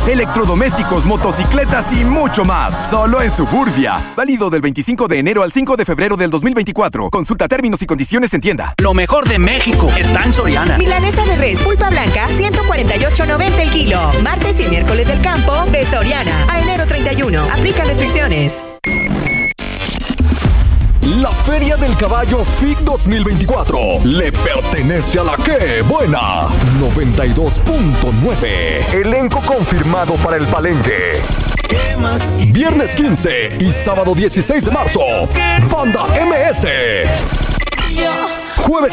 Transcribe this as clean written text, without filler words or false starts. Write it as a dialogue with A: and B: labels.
A: electrodomésticos, motocicletas y mucho más. Solo en Suburbia. Válido del 25 de enero al 5 de febrero del 2024. Consulta términos y condiciones en tienda.
B: Lo mejor de México está en Soriana.
C: Milanesa de res pulpa blanca, 148.90 el kilo. Martes y miércoles del campo de Soriana. A enero 31. Aplica restricciones.
D: La Feria del Caballo FIC 2024 le pertenece a la ¡Qué Buena! 92.9. Elenco confirmado para el Palenque. Viernes 15 y sábado 16 de marzo. Banda MS. Jueves